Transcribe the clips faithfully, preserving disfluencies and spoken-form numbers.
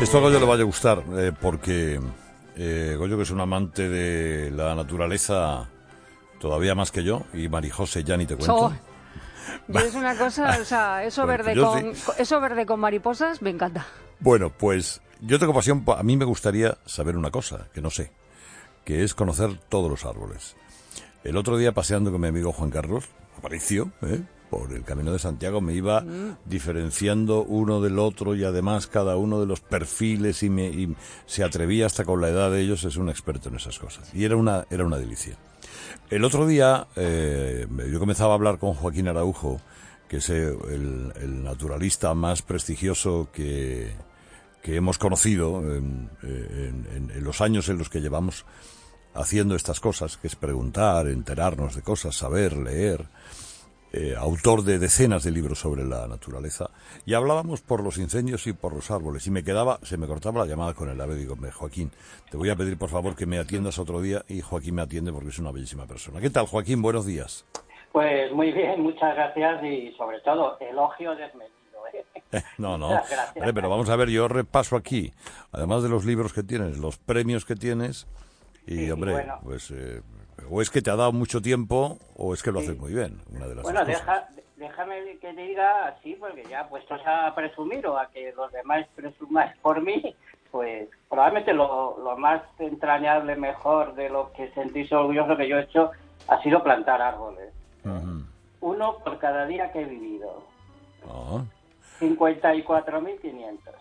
Esto a Goyo le vaya a gustar, eh, porque eh, Goyo, que es un amante de la naturaleza todavía más que yo, y Marijose ya ni te cuento. Oh, yo es una cosa, o sea, eso, Bueno, verde pues con, sí. eso verde con mariposas me encanta. Bueno, pues yo tengo pasión, a mí me gustaría saber una cosa, que no sé, que es conocer todos los árboles. El otro día, paseando con mi amigo Juan Carlos Aparicio, ¿eh? por el Camino de Santiago, me iba mm. diferenciando uno del otro, y además cada uno de los perfiles, y, me, y se atrevía hasta con la edad de ellos, es un experto en esas cosas. Y era una, era una delicia. El otro día eh, yo comenzaba a hablar con Joaquín Araujo, que es el, el naturalista más prestigioso que, que hemos conocido en, en, en, en los años en los que llevamos haciendo estas cosas, que es preguntar, enterarnos de cosas, saber, leer, eh, autor de decenas de libros sobre la naturaleza, y hablábamos por los incendios y por los árboles, y me quedaba, se me cortaba la llamada con el ave. Digo, Joaquín, te voy a pedir por favor que me atiendas otro día, y Joaquín me atiende porque es una bellísima persona. ¿Qué tal, Joaquín? Buenos días. Pues muy bien, muchas gracias, y sobre todo, elogio desmedido, ¿eh? Eh, no, no, vale, pero vamos a ver, yo repaso aquí, además de los libros que tienes, los premios que tienes, y sí, hombre, bueno, pues eh, o es que te ha dado mucho tiempo, o es que lo sí. haces muy bien, una de las bueno, dos deja, déjame que te diga así, porque ya puestos a presumir, o a que los demás presumáis por mí, pues probablemente lo, lo más entrañable, mejor, de lo que sentís orgulloso que yo he hecho, ha sido plantar árboles. Uh-huh. Uno por cada día que he vivido. Uh-huh. cincuenta y cuatro mil quinientos.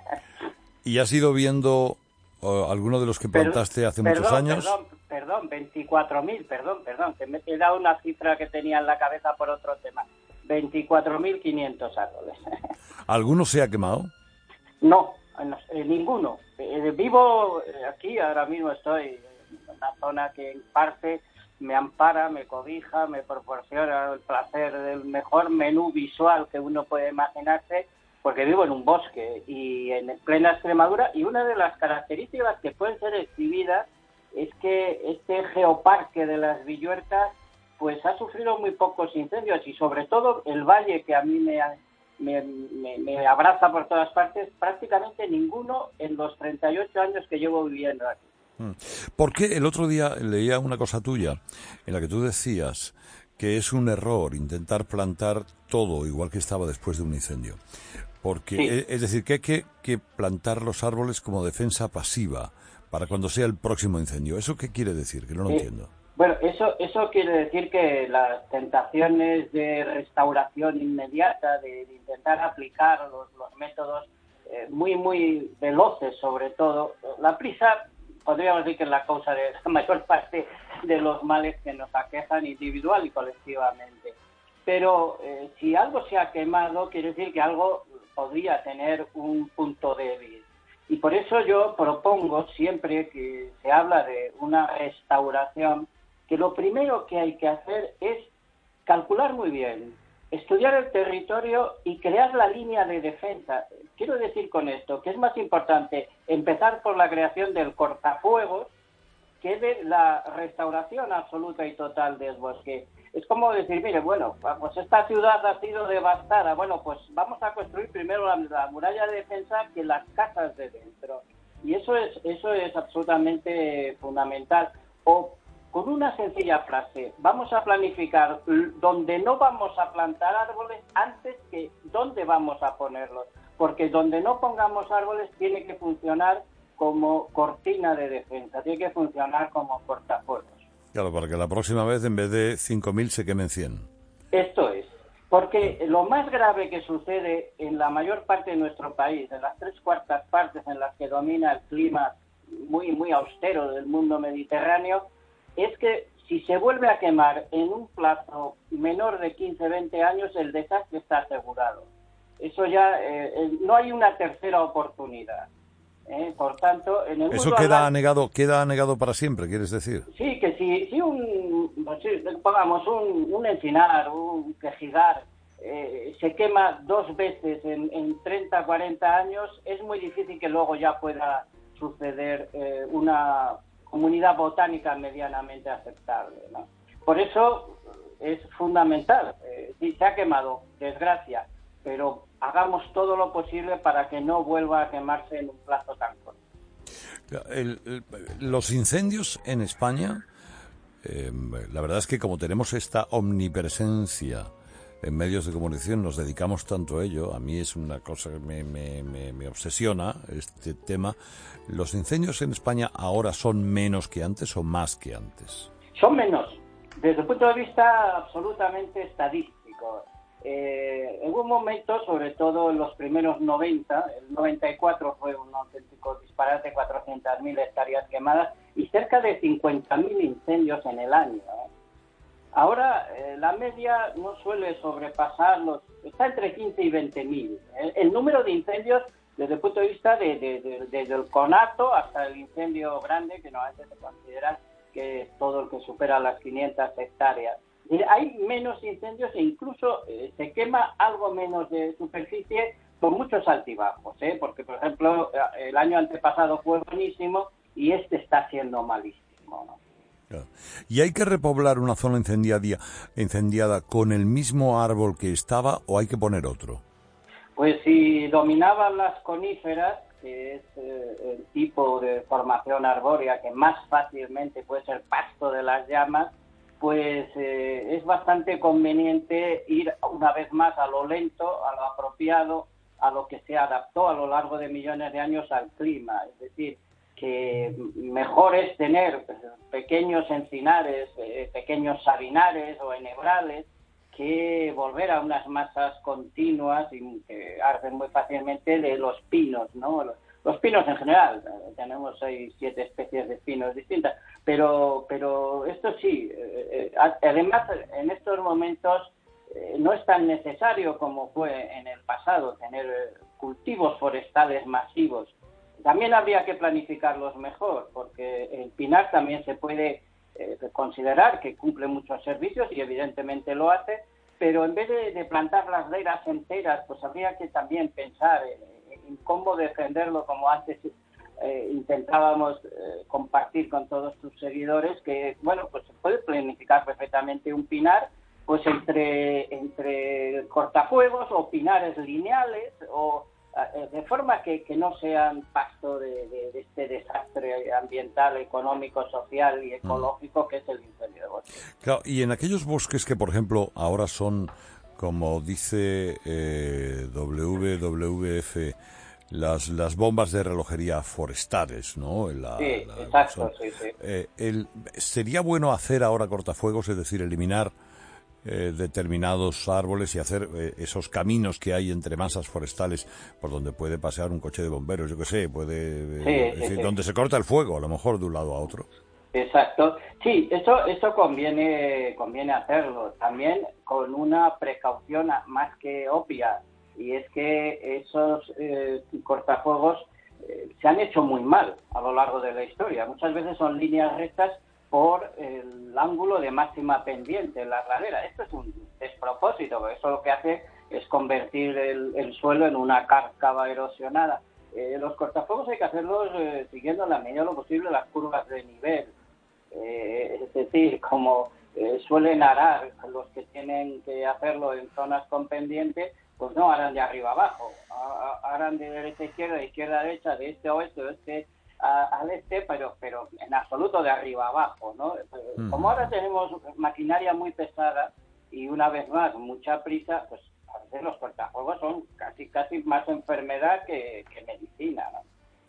¿Y has ido viendo uh, alguno de los que plantaste Pero, hace perdón, muchos años? Perdón, perdón, veinticuatro mil, perdón, perdón, que me he dado una cifra que tenía en la cabeza por otro tema. veinticuatro mil quinientos árboles. ¿Alguno se ha quemado? No, no eh, ninguno. Eh, vivo aquí, ahora mismo estoy en una zona que en parte me ampara, me cobija, me proporciona el placer del mejor menú visual que uno puede imaginarse, porque vivo en un bosque y en plena Extremadura, y una de las características que pueden ser exhibidas es que este geoparque de las Villuercas pues ha sufrido muy pocos incendios, y sobre todo el valle, que a mí me, me, me, me abraza por todas partes, prácticamente ninguno en los treinta y ocho años que llevo viviendo aquí. Porque el otro día leía una cosa tuya en la que tú decías que es un error intentar plantar todo igual que estaba después de un incendio. Porque, sí. es decir, que hay que, que plantar los árboles como defensa pasiva para cuando sea el próximo incendio. ¿Eso qué quiere decir? Que no lo sí. entiendo. Bueno, eso eso quiere decir que las tentaciones de restauración inmediata, de, de intentar aplicar los, los métodos eh, muy, muy veloces, sobre todo, la prisa, podríamos decir que es la causa de la mayor parte de los males que nos aquejan individual y colectivamente. Pero eh, si algo se ha quemado, quiere decir que algo podría tener un punto débil. Y por eso yo propongo, siempre que se habla de una restauración, que lo primero que hay que hacer es calcular muy bien, estudiar el territorio y crear la línea de defensa. Quiero decir con esto que es más importante empezar por la creación del cortafuegos que de la restauración absoluta y total del bosque. Es como decir, mire, bueno, pues esta ciudad ha sido devastada, bueno, pues vamos a construir primero la, la muralla de defensa que las casas de dentro. Y eso es, eso es absolutamente fundamental. O con una sencilla frase, vamos a planificar donde no vamos a plantar árboles antes que dónde vamos a ponerlos, porque donde no pongamos árboles tiene que funcionar como cortina de defensa, tiene que funcionar como cortafuegos. Claro, para que la próxima vez en vez de cinco mil se quemen cien. Esto es, porque lo más grave que sucede en la mayor parte de nuestro país, en las tres cuartas partes en las que domina el clima muy, muy austero del mundo mediterráneo, es que si se vuelve a quemar en un plazo menor de quince a veinte años, el desastre está asegurado. Eso ya, eh, no hay una tercera oportunidad. ¿eh? Por tanto, en el Eso mundo queda hablar... anegado, queda anegado para siempre, ¿quieres decir? Sí, que si, si un, si, pongamos un, un encinar, un quejigar, eh, se quema dos veces en, en treinta, cuarenta años, es muy difícil que luego ya pueda suceder eh, una comunidad botánica medianamente aceptable, ¿no? Por eso es fundamental, eh, si se ha quemado, desgracia, pero hagamos todo lo posible para que no vuelva a quemarse en un plazo tan corto. El, el, los incendios en España, eh, la verdad es que como tenemos esta omnipresencia en medios de comunicación, nos dedicamos tanto a ello, a mí es una cosa que me, me, me, me obsesiona este tema. ¿Los incendios en España ahora son menos que antes o más que antes? Son menos, desde el punto de vista absolutamente estadístico. Eh, en un momento, sobre todo en los primeros noventa, el noventa y cuatro fue un auténtico disparate, cuatrocientas mil hectáreas quemadas y cerca de cincuenta mil incendios en el año. ¿eh? Ahora, eh, la media no suele sobrepasar los... está entre quince y veinte mil. ¿eh? El número de incendios, desde el punto de vista de, de, de, desde el conato hasta el incendio grande, que normalmente se considera que es todo el que supera las quinientas hectáreas. Hay menos incendios e incluso eh, se quema algo menos de superficie con muchos altibajos, ¿eh? Porque, por ejemplo, el año antepasado fue buenísimo y este está siendo malísimo, ¿no? Claro. ¿Y hay que repoblar una zona incendiada, incendiada con el mismo árbol que estaba o hay que poner otro? Pues si dominaban las coníferas, que es eh, el tipo de formación arbórea que más fácilmente puede ser pasto de las llamas, pues eh, es bastante conveniente ir una vez más a lo lento, a lo apropiado, a lo que se adaptó a lo largo de millones de años al clima. Es decir, que mejor es tener pequeños encinares, eh, pequeños sabinares o enebrales, que volver a unas masas continuas y que arden muy fácilmente de los pinos, ¿no? Los, los pinos en general, eh, tenemos seis, siete especies de pinos distintas, pero pero esto sí, eh, eh, además en estos momentos eh, no es tan necesario como fue en el pasado tener eh, cultivos forestales masivos. También habría que planificarlos mejor, porque el pinar también se puede eh, considerar que cumple muchos servicios y evidentemente lo hace, pero en vez de, de plantar las leiras enteras, pues habría que también pensar en, en cómo defenderlo, como antes eh, intentábamos eh, compartir con todos tus seguidores, que bueno, pues se puede planificar perfectamente un pinar, pues entre, entre cortafuegos o pinares lineales o de forma que, que no sean pasto de, de, de este desastre ambiental, económico, social y ecológico que es el incendio de bosque. Claro, y en aquellos bosques que, por ejemplo, ahora son, como dice eh, W W F, las las bombas de relojería forestales, ¿no? La, sí, la, exacto, son, sí, sí. Eh, el, ¿Sería bueno hacer ahora cortafuegos, es decir, eliminar Eh, determinados árboles y hacer eh, esos caminos que hay entre masas forestales por donde puede pasear un coche de bomberos, yo qué sé, puede eh, sí, es sí, decir, sí. donde se corta el fuego, a lo mejor de un lado a otro? Exacto. Sí, eso, eso conviene, conviene hacerlo. También con una precaución más que obvia, y es que esos eh, cortafuegos eh, se han hecho muy mal a lo largo de la historia. Muchas veces son líneas rectas por el ángulo de máxima pendiente en la ladera. Esto es un despropósito, porque eso lo que hace es convertir el, el suelo en una cárcava erosionada. Eh, los cortafuegos hay que hacerlos eh, siguiendo en la medida de lo posible las curvas de nivel. Eh, es decir, como eh, suelen arar los que tienen que hacerlo en zonas con pendiente, pues no harán de arriba abajo, harán de derecha a izquierda, de izquierda a derecha, de este a oeste, de este al este, pero pero en absoluto de arriba abajo, ¿no? Mm. Como ahora tenemos maquinaria muy pesada y una vez más mucha prisa, pues a veces los cortafuegos son casi casi más enfermedad que, que medicina, ¿no?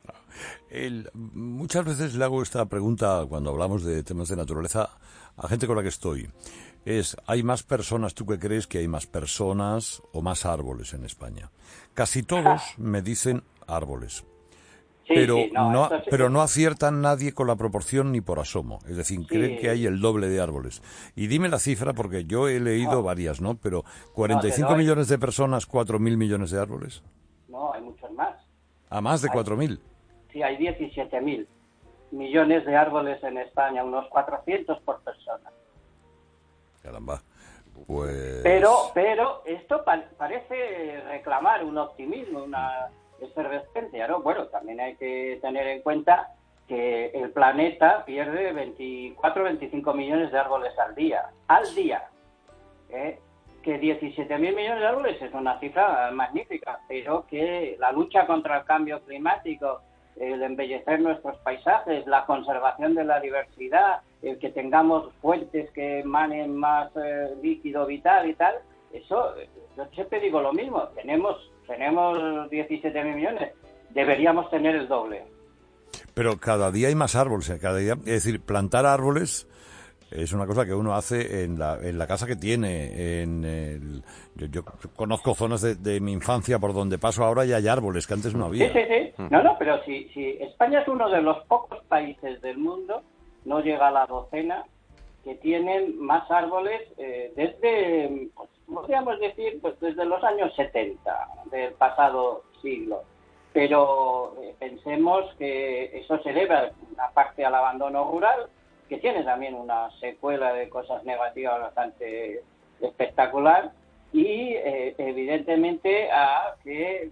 El, muchas veces le hago esta pregunta cuando hablamos de temas de naturaleza a gente con la que estoy. Es, ¿hay más personas, tú qué crees que hay más personas o más árboles en España? Casi todos me dicen árboles. Sí, pero sí, no, no, sí. pero no aciertan nadie con la proporción ni por asomo. Es decir, Sí. creen que hay el doble de árboles. Y dime la cifra, porque yo he leído no. varias, ¿no? Pero cuarenta y cinco no, doy... millones de personas, cuatro mil millones de árboles. No, hay muchos más. ¿A más de hay... cuatro mil? Sí, hay diecisiete mil millones de árboles en España, unos cuatrocientos por persona. Caramba. Pues... Pero, pero esto pa parece reclamar un optimismo, una efervescencia, ¿no? Bueno, también hay que tener en cuenta que el planeta pierde veinticuatro, veinticinco millones de árboles al día, al día, ¿eh? que diecisiete mil millones de árboles es una cifra magnífica, pero que la lucha contra el cambio climático, el embellecer nuestros paisajes, la conservación de la diversidad, el que tengamos fuentes que emanen más eh, líquido vital y tal, eso, yo siempre digo lo mismo, tenemos, tenemos diecisiete mil millones, deberíamos tener el doble. Pero cada día hay más árboles, cada día, es decir, plantar árboles es una cosa que uno hace en la, en la casa que tiene. En el, yo, yo conozco zonas de, de mi infancia por donde paso ahora y hay árboles que antes no había. Sí, sí, sí. No, no, pero si, si España es uno de los pocos países del mundo, no llega a la docena, que tienen más árboles eh, desde, pues, podríamos decir, pues desde los años setenta del pasado siglo. Pero eh, pensemos que eso se debe una parte al abandono rural, que tiene también una secuela de cosas negativas bastante espectacular, y eh, evidentemente a que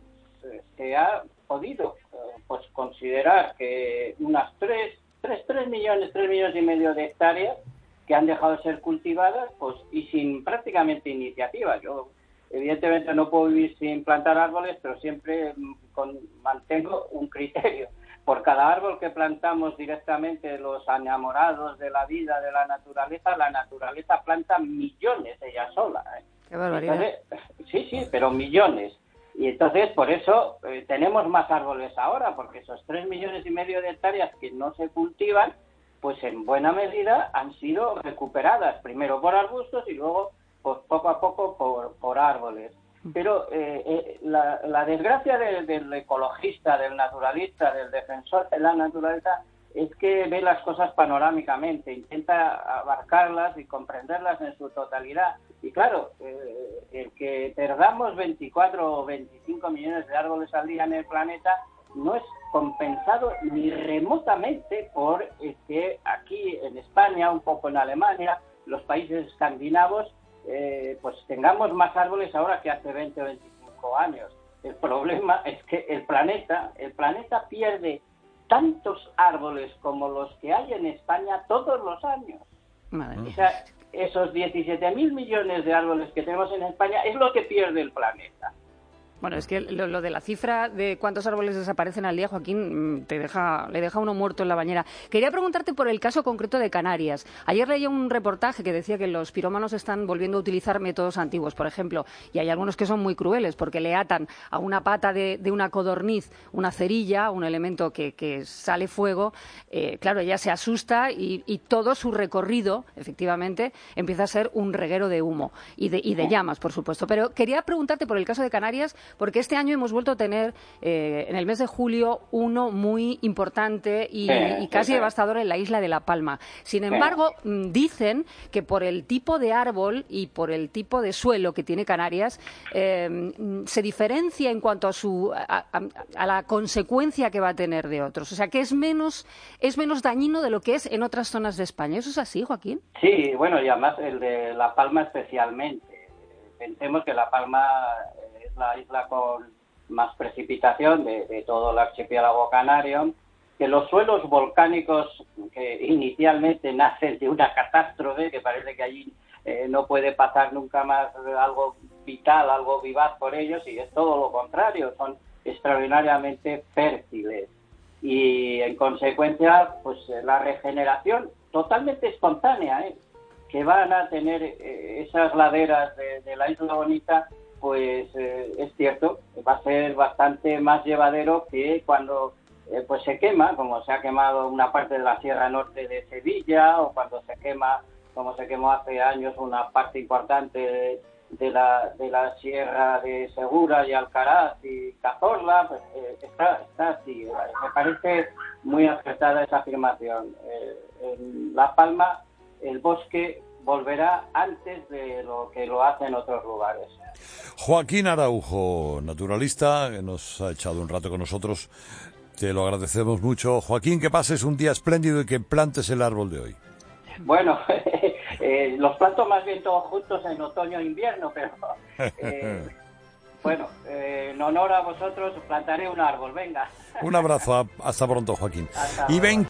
se ha podido eh, pues considerar que unas tres, tres, tres millones, tres millones y medio de hectáreas que han dejado de ser cultivadas, pues y sin prácticamente iniciativa. Yo evidentemente no puedo vivir sin plantar árboles, pero siempre con, mantengo un criterio. Por cada árbol que plantamos directamente los enamorados de la vida, de la naturaleza, la naturaleza planta millones ella sola. ¿eh? Qué barbaridad. Entonces, sí, sí, pero millones. Y entonces, por eso, eh, tenemos más árboles ahora, porque esos tres millones y medio de hectáreas que no se cultivan, pues en buena medida han sido recuperadas, primero por arbustos y luego, pues poco a poco, por, por árboles. Pero eh, eh, la, la desgracia del, del ecologista, del naturalista, del defensor de la naturaleza, es que ve las cosas panorámicamente, intenta abarcarlas y comprenderlas en su totalidad. Y claro, eh, el que perdamos veinticuatro o veinticinco millones de árboles al día en el planeta no es compensado ni remotamente por eh, que aquí en España, un poco en Alemania, los países escandinavos, Eh, pues tengamos más árboles ahora que hace veinte o veinticinco años. El problema es que el planeta, el planeta pierde tantos árboles como los que hay en España todos los años. Madre mía. O sea, esos diecisiete mil millones de árboles que tenemos en España es lo que pierde el planeta. Bueno, es que lo, lo de la cifra de cuántos árboles desaparecen al día, Joaquín, te deja, le deja uno muerto en la bañera. Quería preguntarte por el caso concreto de Canarias. Ayer leí un reportaje que decía que los pirómanos están volviendo a utilizar métodos antiguos, por ejemplo, y hay algunos que son muy crueles porque le atan a una pata de, de una codorniz una cerilla, un elemento que, que sale fuego. Eh, claro, ella se asusta y, y todo su recorrido, efectivamente, empieza a ser un reguero de humo y de, y de llamas, por supuesto. Pero quería preguntarte por el caso de Canarias, porque este año hemos vuelto a tener, eh, en el mes de julio, uno muy importante y, sí, y casi sí, sí. devastador en la isla de La Palma. Sin embargo, sí. dicen que por el tipo de árbol y por el tipo de suelo que tiene Canarias, eh, se diferencia en cuanto a, su, a, a, a la consecuencia que va a tener de otros. O sea, que es menos, es menos dañino de lo que es en otras zonas de España. ¿Eso es así, Joaquín? Sí, bueno, y además el de La Palma especialmente. Pensemos que La Palma es la isla con más precipitación de, de todo el archipiélago canario, que los suelos volcánicos que inicialmente nacen de una catástrofe, que parece que allí eh, no puede pasar nunca más algo vital, algo vivaz por ellos, y es todo lo contrario, son extraordinariamente fértiles. Y en consecuencia, pues la regeneración totalmente espontánea, ¿eh? que van a tener eh, esas laderas de, de la Isla Bonita, pues eh, es cierto, va a ser bastante más llevadero que cuando eh, pues se quema, como se ha quemado una parte de la Sierra Norte de Sevilla, o cuando se quema, como se quemó hace años, una parte importante de, de, la, de la Sierra de Segura y Alcaraz y Cazorla, pues eh, está, está así. Me parece muy acertada esa afirmación. Eh, en La Palma el bosque volverá antes de lo que lo hace en otros lugares. Joaquín Araujo, naturalista, que nos ha echado un rato con nosotros, te lo agradecemos mucho. Joaquín, que pases un día espléndido y que plantes el árbol de hoy. Bueno, eh, los planto más bien todos juntos en otoño e invierno, pero eh, bueno, eh, en honor a vosotros plantaré un árbol, venga. Un abrazo, hasta pronto, Joaquín. Hasta y ven